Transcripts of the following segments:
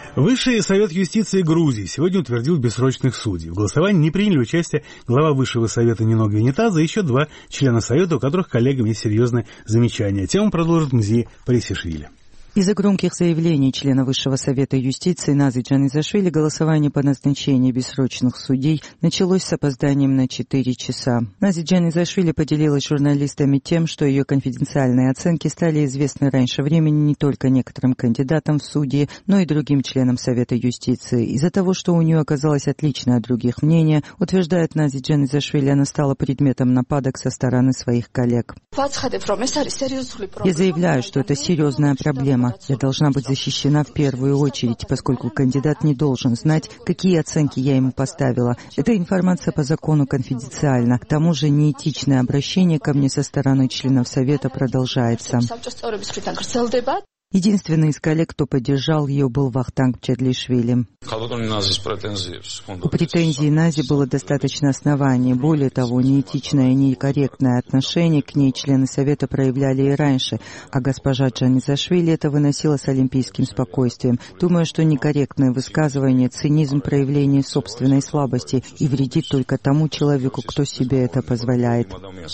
Высший совет юстиции Грузии сегодня утвердил бессрочных судей. В голосовании не приняли участие глава Высшего совета Нино Гвинетадзе и еще 2 члена совета, у которых коллегам есть серьезные замечания. Тему продолжит Мзия Парисишвили. Из-за громких заявлений члена Высшего совета юстиции Назы Джанизашвили голосование по назначению бессрочных судей началось с опозданием на 4 часа. Нази Джанизашвили поделилась с журналистами тем, что ее конфиденциальные оценки стали известны раньше времени не только некоторым кандидатам в судьи, но и другим членам Совета юстиции. Из-за того, что у нее оказалось отличное от других мнение, утверждает Нази Джанизашвили, она стала предметом нападок со стороны своих коллег. Я заявляю, что это серьезная проблема. Я должна быть защищена в первую очередь, поскольку кандидат не должен знать, какие оценки я ему поставила. Эта информация по закону конфиденциальна. К тому же неэтичное обращение ко мне со стороны членов Совета продолжается. Единственный из коллег, кто поддержал ее, был Вахтанг Чедлишвили. У претензий Нази было достаточно оснований. Более того, неэтичное и некорректное отношение к ней члены Совета проявляли и раньше, а госпожа Джанизашвили это выносила с олимпийским спокойствием. Думаю, что некорректное высказывание, цинизм проявления собственной слабости и вредит только тому человеку, кто себе это позволяет.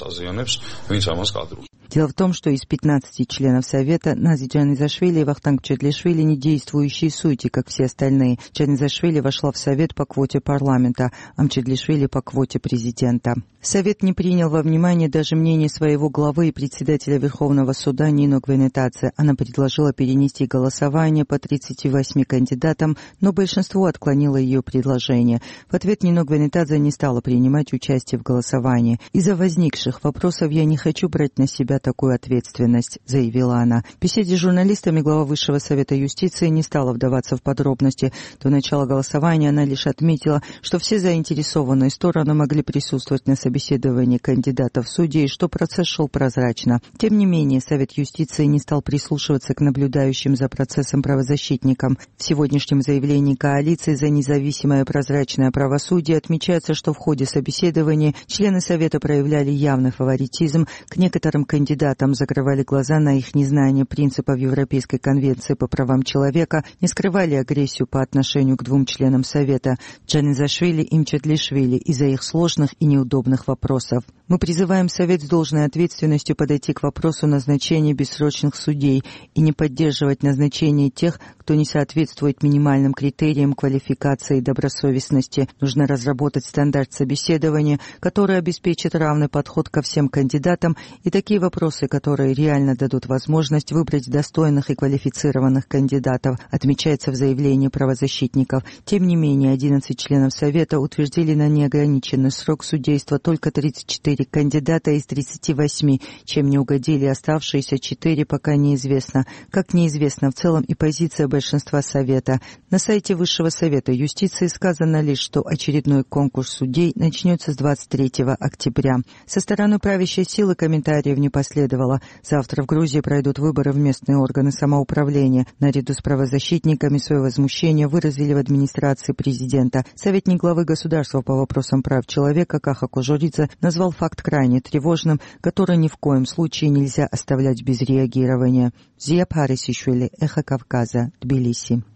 Дело в том, что из 15 членов Совета Нази Джанизашвили и Вахтанг Чедлишвили не действующие судьи, как все остальные. Джанизашвили вошла в Совет по квоте парламента, а Мчедлишвили по квоте президента. Совет не принял во внимание даже мнение своего главы и председателя Верховного суда Нино Гвинетадзе. Она предложила перенести голосование по 38 кандидатам, но большинство отклонило ее предложение. В ответ Нино Гвинетадзе не стала принимать участие в голосовании. «Из-за возникших вопросов я не хочу брать на себя такую ответственность», — заявила она. В беседе с журналистами глава Высшего совета юстиции не стала вдаваться в подробности. До начала голосования она лишь отметила, что все заинтересованные стороны могли присутствовать на собеседовании кандидатов в судьи и что процесс шел прозрачно. Тем не менее, Совет юстиции не стал прислушиваться к наблюдающим за процессом правозащитникам. В сегодняшнем заявлении коалиции за независимое прозрачное правосудие отмечается, что в ходе собеседования члены Совета проявляли явный фаворитизм к некоторым кандидатам, закрывали глаза на их незнание принципов Европейской конвенции по правам человека, не скрывали агрессию по отношению к 2 членам Совета – Джанизашвили и Мчедлишвили из-за их сложных и неудобных вопросов. Мы призываем Совет с должной ответственностью подойти к вопросу назначения бессрочных судей и не поддерживать назначение тех, кто не соответствует минимальным критериям квалификации и добросовестности. Нужно разработать стандарт собеседования, который обеспечит равный подход ко всем кандидатам и такие вопросы, которые реально дадут возможность выбрать достойных и квалифицированных кандидатов, отмечается в заявлении правозащитников. Тем не менее, 11 членов Совета утвердили на неограниченный срок судейства только 34 кандидата из 38, чем не угодили оставшиеся 4, пока неизвестно. Как неизвестна в целом и позиция большинства Совета. На сайте Высшего совета юстиции сказано лишь, что очередной конкурс судей начнется с 23 октября. Со стороны правящей силы комментариев не последовало. Завтра в Грузии пройдут выборы в местные органы самоуправления. Наряду с правозащитниками свое возмущение выразили в администрации президента. Советник главы государства по вопросам прав человека Каха Кожуридзе назвал факт крайне тревожным, который ни в коем случае нельзя оставлять без реагирования. Мзия Парисишвили, Эхо Кавказа, Тбилиси.